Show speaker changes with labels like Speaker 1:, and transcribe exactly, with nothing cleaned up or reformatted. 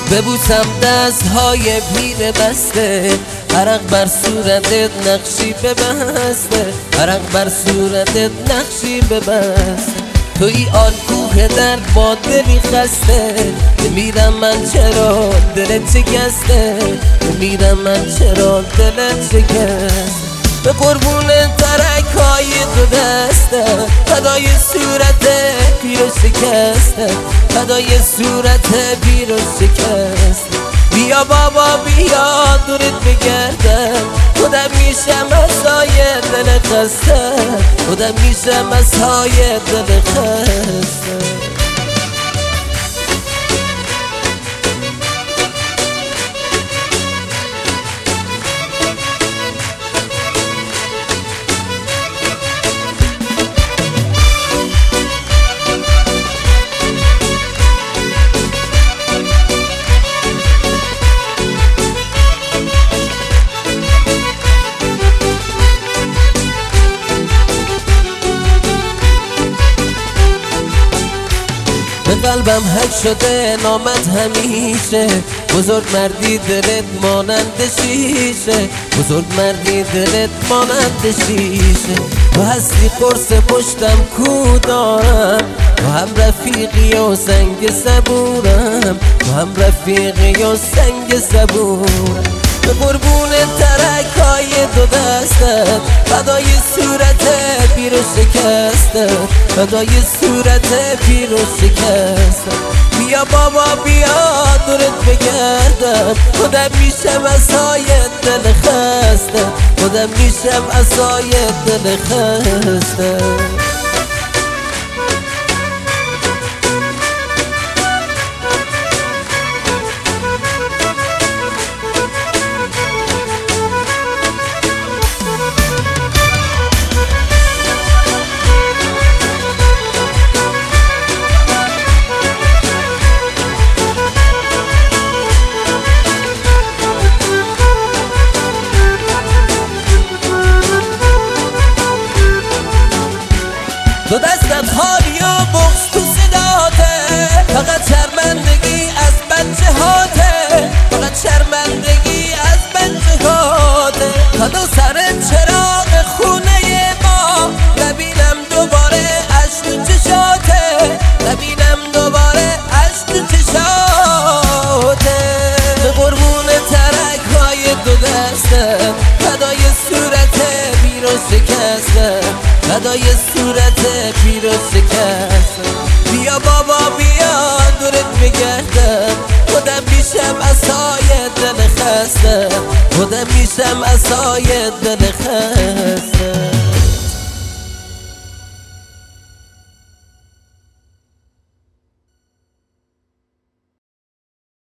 Speaker 1: ببوسم دستهای پیر بسته، عرق بر صورتت نقشی ببسته، عرق بر صورتت نقشی ببسته. توی آن کوه درد با دلی خسته، میرم من چرا دلت شکسته، میرم من چرا دلت شکسته. به قربون ترک‌های دو دسته، فدای صورت پیر و شکسته، فدای صورت پیر و شکسته. بیا بابا بیا دورت بگردم، خودم میشم ازای دل خسته، خودم میشم ازای دل خسته. به قلبم حک شده نامت همیشه، بزرگ مردی دلت مانند شیشه، بزرگ مردی دلت مانند شیشه. تو هستی قرص پشتم کو دارم، تو هم رفیقی و سنگ صبورم، تو هم رفیقی و سنگ صبورم. به قربون ترک‌های دو دستت، فدای صورت پیر و شکسته، فدای صورت پیر و شکسته. بیا بابا بیا دورت بگردم، خودم میشم ازای دل خسته، خودم میشم ازای دل خسته. تو دستت خالی و بغض تو صداته، فقط شرمندگی از بچه هاته، فقط شرمندگی از بچه هاته. فدا سر چراغ خونه ما، نبینم دوباره عشق تو چشاته، نبینم دوباره عشق تو چشاته. به قربون ترک‌های دو دسته، فدای صورت پیر و شکسته، فدای صورت پیر و شکسته. بیا بابا بیا دورت بگردم، خودم میشم ازای دل خسته، خودم میشم ازای دل خسته.